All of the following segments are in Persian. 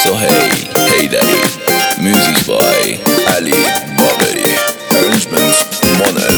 Sohail Haydari. Music by Ali Bagheri. Arrangements Monel.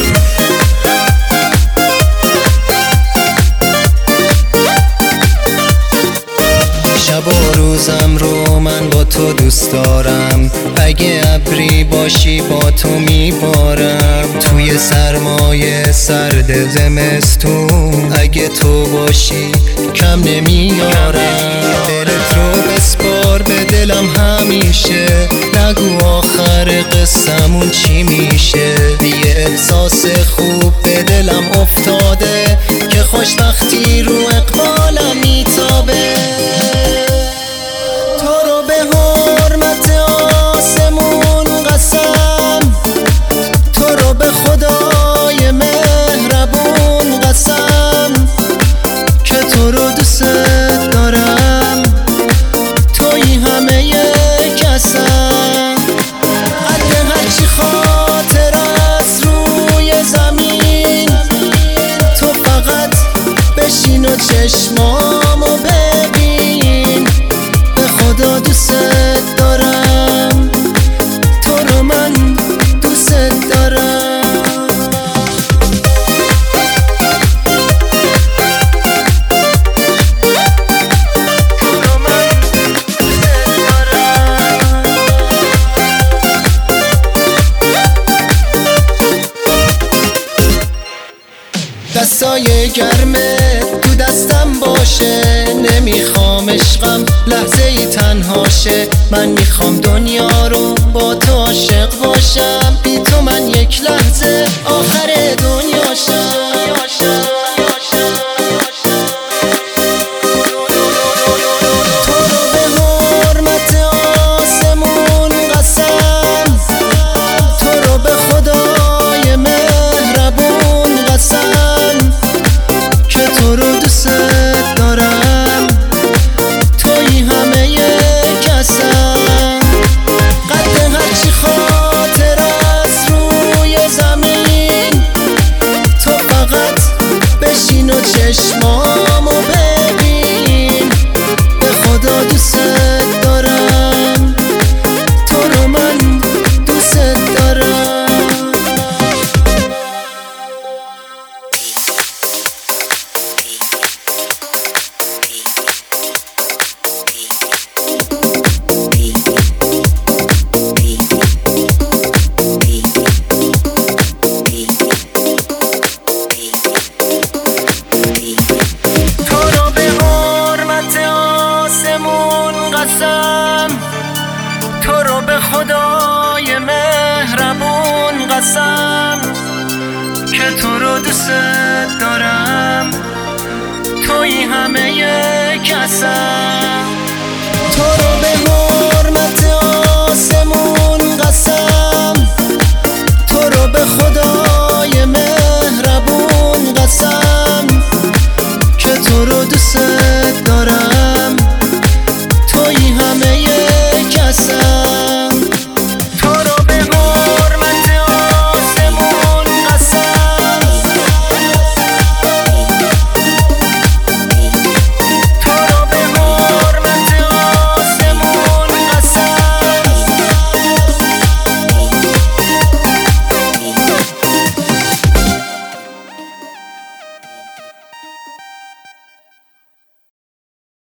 شب و روزم رو من با تو دوست دارم، اگه ابری باشی با تو میبارم توی سرمایه سرد زمستون، اگه تو باشی کم نمیارم. دلت رو بسپار به دلم همیشه، نگو آخر قصمون چی میشه. یه احساس خوب به دلم افتاده که خوشبختی رو اقبالم میتابه. چشمامو ببین، به خدا دوست دارم، تو رو من دوست دارم. دستای گرمه تو دستم باشه، نمیخوام عشقم لحظه ای تنها شه. من میخوام دنیا رو با تو عاشق باشم، بی تو من یک لحظه آخر دنیا شم. تو رو به حرمت آسمون قسم، تو رو به خدای مهربون قسم که تو رو دوست دارم، توی همه کسم. قد هرچی خاطر از روی زمین، تو فقط بشین و چشمامو ببین، به خدا دوست دارم، تو رو من دوست دارم. تو رو به خدای مهربون قسم که تو رو دوست دارم، توی همه